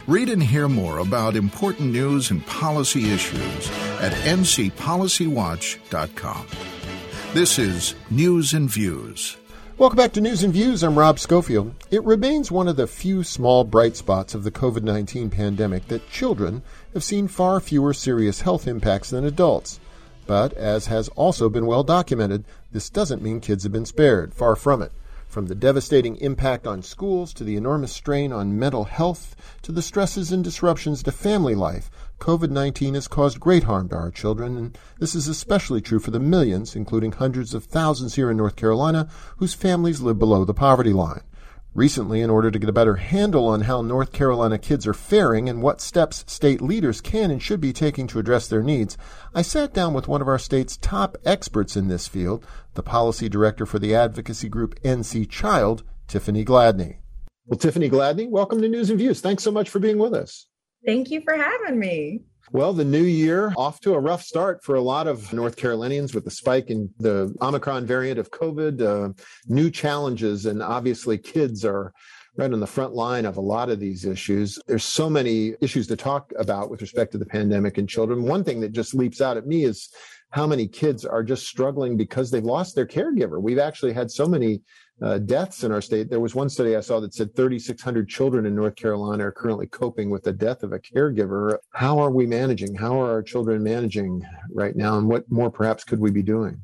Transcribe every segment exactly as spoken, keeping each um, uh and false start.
Read and hear more about important news and policy issues at n c policy watch dot com. This is News and Views. Welcome back to News and Views. I'm Rob Schofield. It remains one of the few small bright spots of the covid nineteen pandemic that children have seen far fewer serious health impacts than adults. But, as has also been well documented, this doesn't mean kids have been spared. Far from it. From the devastating impact on schools to the enormous strain on mental health to the stresses and disruptions to family life, covid nineteen has caused great harm to our children, and this is especially true for the millions, including hundreds of thousands here in North Carolina, whose families live below the poverty line. Recently, in order to get a better handle on how North Carolina kids are faring and what steps state leaders can and should be taking to address their needs, I sat down with one of our state's top experts in this field, the policy director for the advocacy group N C Child, Tiffany Gladney. Well, Tiffany Gladney, welcome to News and Views. Thanks so much for being with us. Thank you for having me. Well, the new year off to a rough start for a lot of North Carolinians with the spike in the Omicron variant of COVID, uh, new challenges, and obviously kids are right on the front line of a lot of these issues. There's so many issues to talk about with respect to the pandemic and children. One thing that just leaps out at me is how many kids are just struggling because they've lost their caregiver. We've actually had so many uh, deaths in our state. There was one study I saw that said thirty-six hundred children in North Carolina are currently coping with the death of a caregiver. How are we managing? How are our children managing right now? And what more perhaps could we be doing?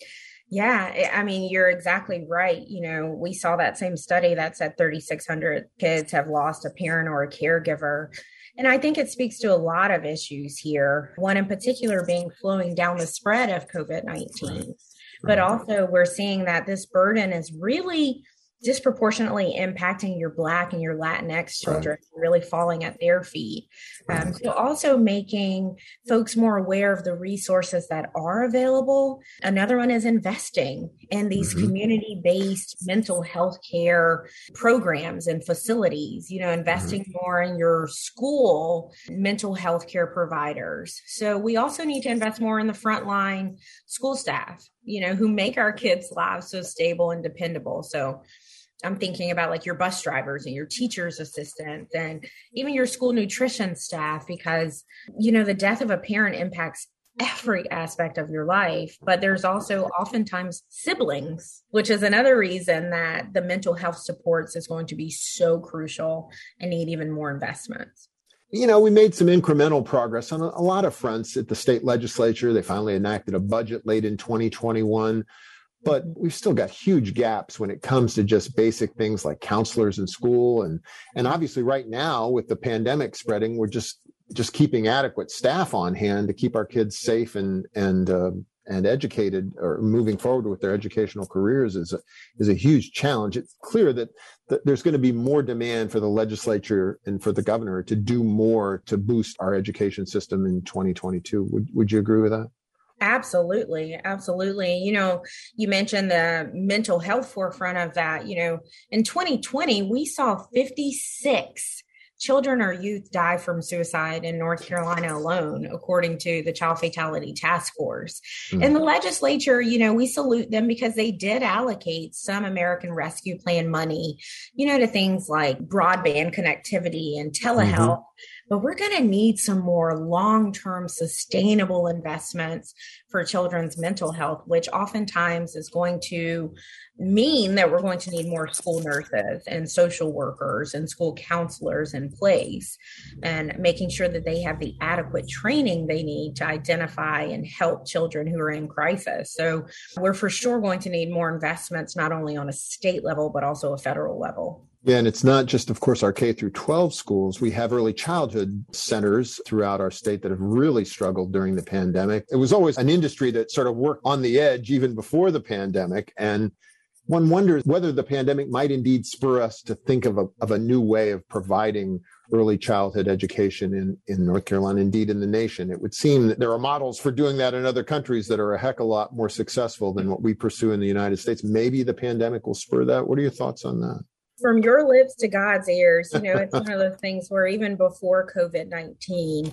Yeah, I mean, you're exactly right. You know, we saw that same study that said thirty-six hundred kids have lost a parent or a caregiver. And I think it speaks to a lot of issues here. One in particular being slowing down the spread of covid nineteen. Right. But also we're seeing that this burden is really disproportionately impacting your Black and your Latinx children, right, really falling at their feet. Um, so also making folks more aware of the resources that are available. Another one is investing in these mm-hmm. community-based mental health care programs and facilities, you know, investing mm-hmm. more in your school mental health care providers. So we also need to invest more in the frontline school staff, you know, who make our kids' lives so stable and dependable. So I'm thinking about like your bus drivers and your teacher's assistants and even your school nutrition staff, because, you know, the death of a parent impacts every aspect of your life, but there's also oftentimes siblings, which is another reason that the mental health supports is going to be so crucial and need even more investments. You know, we made some incremental progress on a lot of fronts at the state legislature. They finally enacted a budget late in twenty twenty-one. But we've still got huge gaps when it comes to just basic things like counselors in school. And, and obviously right now with the pandemic spreading, we're just, just keeping adequate staff on hand to keep our kids safe and, and, uh, and educated or moving forward with their educational careers is a, is a huge challenge. It's clear that, that there's going to be more demand for the legislature and for the governor to do more to boost our education system in twenty twenty-two. Would, would you agree with that? Absolutely. Absolutely. You know, you mentioned the mental health forefront of that. You know, in twenty twenty, we saw fifty-six children or youth die from suicide in North Carolina alone, according to the Child Fatality Task Force. Mm-hmm. And the legislature, you know, we salute them because they did allocate some American Rescue Plan money, you know, to things like broadband connectivity and telehealth. Mm-hmm. But we're going to need some more long-term sustainable investments for children's mental health, which oftentimes is going to mean that we're going to need more school nurses and social workers and school counselors in place, and making sure that they have the adequate training they need to identify and help children who are in crisis. So we're for sure going to need more investments, not only on a state level, but also a federal level. Yeah, and it's not just, of course, our K through twelve schools. We have early childhood centers throughout our state that have really struggled during the pandemic. It was always an industry that sort of worked on the edge even before the pandemic. And one wonders whether the pandemic might indeed spur us to think of a, of a new way of providing early childhood education in, in North Carolina, indeed in the nation. It would seem that there are models for doing that in other countries that are a heck of a lot more successful than what we pursue in the United States. Maybe the pandemic will spur that. What are your thoughts on that? From your lips to God's ears, you know, it's one of those things where even before covid nineteen,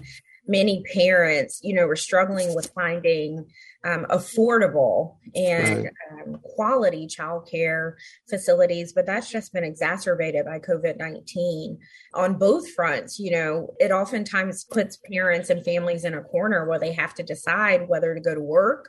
many parents, you know, were struggling with finding um, affordable and Right. um, quality childcare facilities. But that's just been exacerbated by COVID nineteen on both fronts. You know, it oftentimes puts parents and families in a corner where they have to decide whether to go to work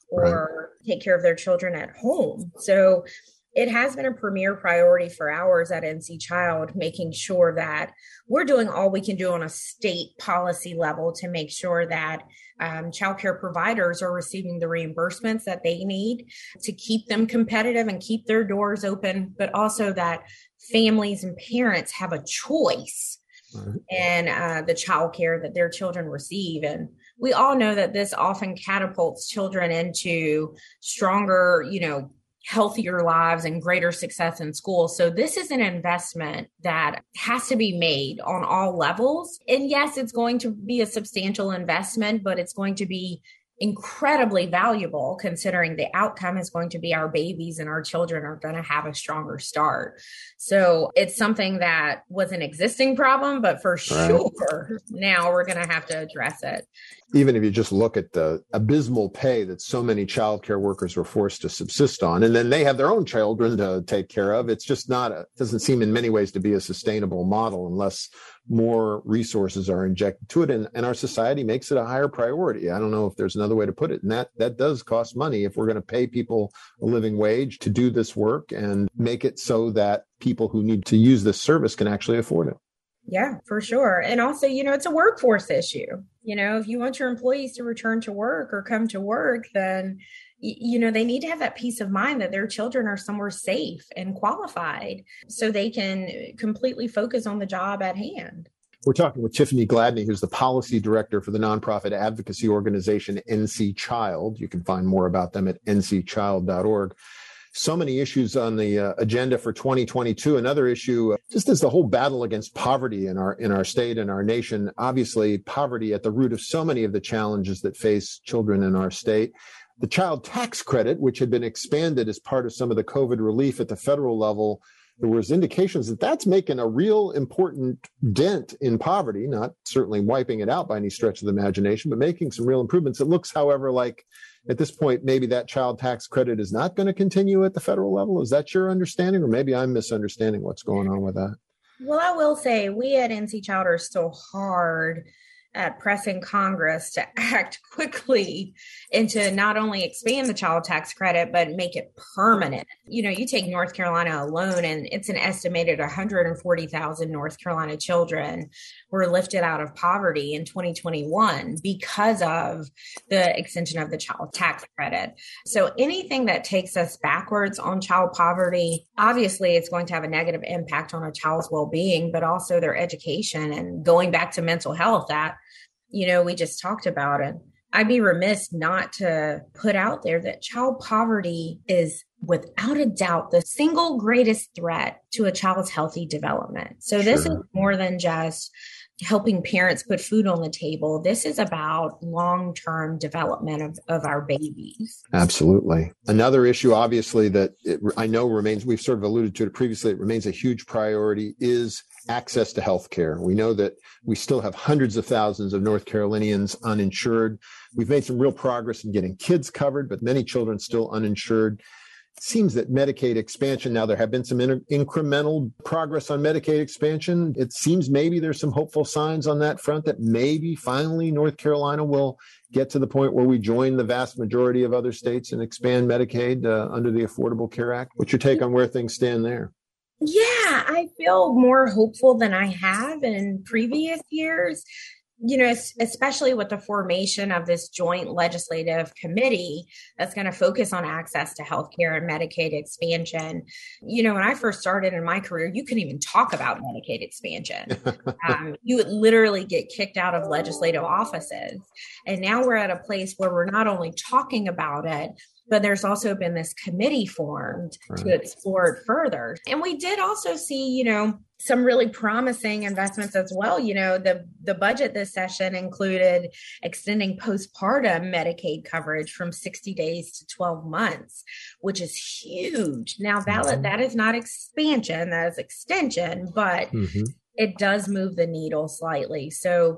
or right. take care of their children at home. So it has been a premier priority for ours at N C Child, making sure that we're doing all we can do on a state policy level to make sure that um, childcare providers are receiving the reimbursements that they need to keep them competitive and keep their doors open, but also that families and parents have a choice right. in uh, the childcare that their children receive. And we all know that this often catapults children into stronger, you know, healthier lives and greater success in school. So this is an investment that has to be made on all levels. And yes, it's going to be a substantial investment, but it's going to be incredibly valuable considering the outcome is going to be our babies and our children are going to have a stronger start. So it's something that was an existing problem, but for right. sure, now we're going to have to address it. Even if you just look at the abysmal pay that so many childcare workers were forced to subsist on, and then they have their own children to take care of, it's just not, a, doesn't seem in many ways to be a sustainable model unless more resources are injected to it. And, and our society makes it a higher priority. I don't know if there's another way to put it. And that, that does cost money if we're going to pay people a living wage to do this work and make it so that people who need to use this service can actually afford it. Yeah, for sure. And also, you know, it's a workforce issue. You know, if you want your employees to return to work or come to work, then, you know, they need to have that peace of mind that their children are somewhere safe and qualified so they can completely focus on the job at hand. We're talking with Tiffany Gladney, who's the policy director for the nonprofit advocacy organization N C Child. You can find more about them at n c child dot org. So many issues on the uh, agenda for twenty twenty-two. Another issue, uh, just as the whole battle against poverty in our in our state and our nation. Obviously, poverty at the root of so many of the challenges that face children in our state. The child tax credit, which had been expanded as part of some of the COVID relief at the federal level, there was indications that that's making a real important dent in poverty, not certainly wiping it out by any stretch of the imagination, but making some real improvements. It looks, however, like at this point, maybe that child tax credit is not going to continue at the federal level. Is that your understanding? Or maybe I'm misunderstanding what's going on with that. Well, I will say we at N C Child are still hard at pressing Congress to act quickly and to not only expand the child tax credit, but make it permanent. You know, you take North Carolina alone, and it's an estimated one hundred forty thousand North Carolina children were lifted out of poverty in twenty twenty-one because of the extension of the child tax credit. So anything that takes us backwards on child poverty, obviously it's going to have a negative impact on a child's well-being, but also their education and going back to mental health that, you know, we just talked about it. I'd be remiss not to put out there that child poverty is without a doubt the single greatest threat to a child's healthy development. So this sure. is more than just helping parents put food on the table. This is about long-term development of, of our babies. Absolutely. Another issue, obviously, that it, I know remains, we've sort of alluded to it previously, it remains a huge priority, is access to health care. We know that we still have hundreds of thousands of North Carolinians uninsured. We've made some real progress in getting kids covered, but many children still uninsured. It seems that Medicaid expansion, now there have been some in- incremental progress on Medicaid expansion. It seems maybe there's some hopeful signs on that front that maybe finally North Carolina will get to the point where we join the vast majority of other states and expand Medicaid uh, under the Affordable Care Act. What's your take on where things stand there? Yeah, I feel more hopeful than I have in previous years. You know, especially with the formation of this joint legislative committee that's going to focus on access to healthcare and Medicaid expansion. You know, when I first started in my career, you couldn't even talk about Medicaid expansion. um, you would literally get kicked out of legislative offices. And now we're at a place where we're not only talking about it, but there's also been this committee formed right. to explore it further. And we did also see, you know, some really promising investments as well. You know, the, the budget this session included extending postpartum Medicaid coverage from sixty days to twelve months, which is huge. Now, that, mm-hmm. that is not expansion, that is extension, but mm-hmm. it does move the needle slightly. So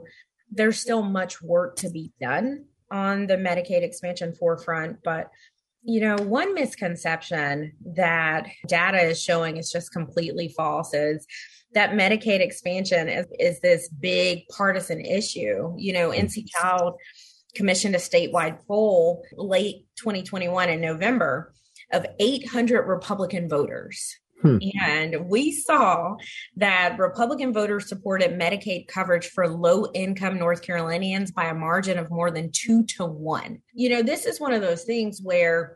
there's still much work to be done on the Medicaid expansion forefront. But, you know, one misconception that data is showing is just completely false is that Medicaid expansion is, is this big partisan issue. You know, N C Child commissioned a statewide poll late twenty twenty-one in November of eight hundred Republican voters. Hmm. And we saw that Republican voters supported Medicaid coverage for low-income North Carolinians by a margin of more than two to one. You know, this is one of those things where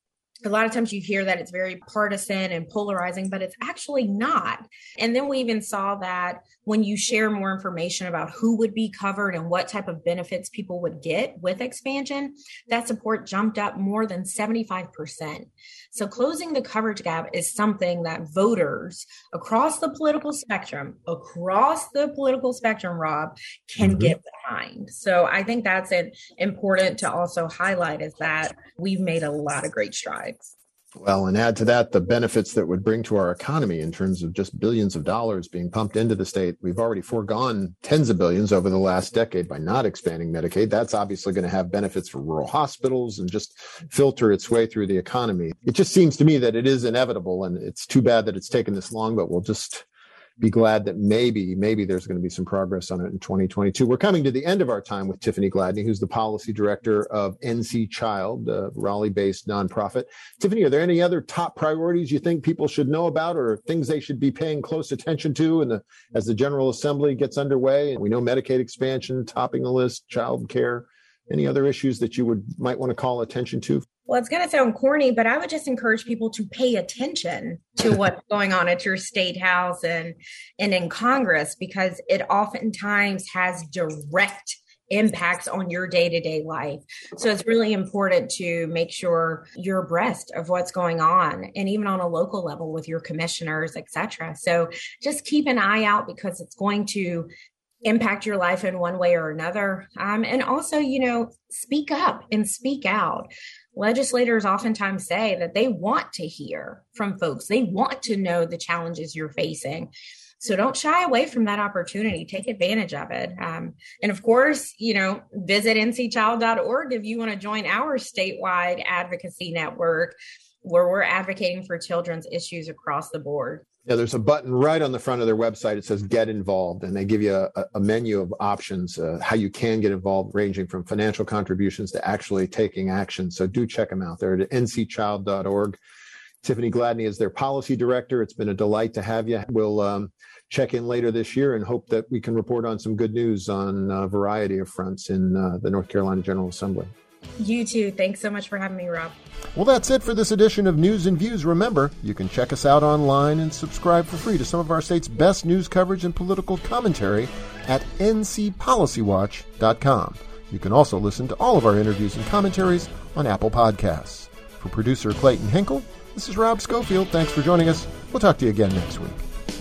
a lot of times you hear that it's very partisan and polarizing, but it's actually not. And then we even saw that when you share more information about who would be covered and what type of benefits people would get with expansion, that support jumped up more than seventy-five percent. So closing the coverage gap is something that voters across the political spectrum, across the political spectrum, Rob, can mm-hmm. get behind. So I think that's it, important to also highlight is that we've made a lot of great strides. Well, and add to that the benefits that would bring to our economy in terms of just billions of dollars being pumped into the state. We've already foregone tens of billions over the last decade by not expanding Medicaid. That's obviously going to have benefits for rural hospitals and just filter its way through the economy. It just seems to me that it is inevitable, and it's too bad that it's taken this long, but we'll just be glad that maybe, maybe there's going to be some progress on it in twenty twenty-two. We're coming to the end of our time with Tiffany Gladney, who's the policy director of N C Child, a Raleigh-based nonprofit. Tiffany, are there any other top priorities you think people should know about or things they should be paying close attention to in the, as the General Assembly gets underway? We know Medicaid expansion, topping the list, child care. Any other issues that you would might want to call attention to? Well, it's going to sound corny, but I would just encourage people to pay attention to what's going on at your state house and, and in Congress, because it oftentimes has direct impacts on your day-to-day life. So it's really important to make sure you're abreast of what's going on, and even on a local level with your commissioners, et cetera. So just keep an eye out, because it's going to impact your life in one way or another. Um, and also, you know, speak up and speak out. Legislators oftentimes say that they want to hear from folks. They want to know the challenges you're facing. So don't shy away from that opportunity. Take advantage of it. Um, and of course, you know, visit N C child dot org if you want to join our statewide advocacy network, where we're advocating for children's issues across the board. Yeah, there's a button right on the front of their website. It says Get Involved, and they give you a, a menu of options, uh, how you can get involved, ranging from financial contributions to actually taking action. So do check them out. They're at N C child dot org. Tiffany Gladney is their policy director. It's been a delight to have you. We'll um, check in later this year and hope that we can report on some good news on a variety of fronts in uh, the North Carolina General Assembly. You too. Thanks so much for having me, Rob. Well, that's it for this edition of News and Views. Remember, you can check us out online and subscribe for free to some of our state's best news coverage and political commentary at N C policy watch dot com. You can also listen to all of our interviews and commentaries on Apple Podcasts. For producer Clayton Hinkle, this is Rob Schofield. Thanks for joining us. We'll talk to you again next week.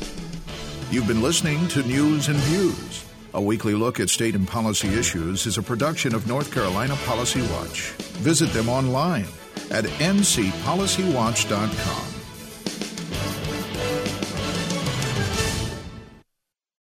You've been listening to News and Views. A weekly look at state and policy issues is a production of North Carolina Policy Watch. Visit them online at N C policy watch dot com.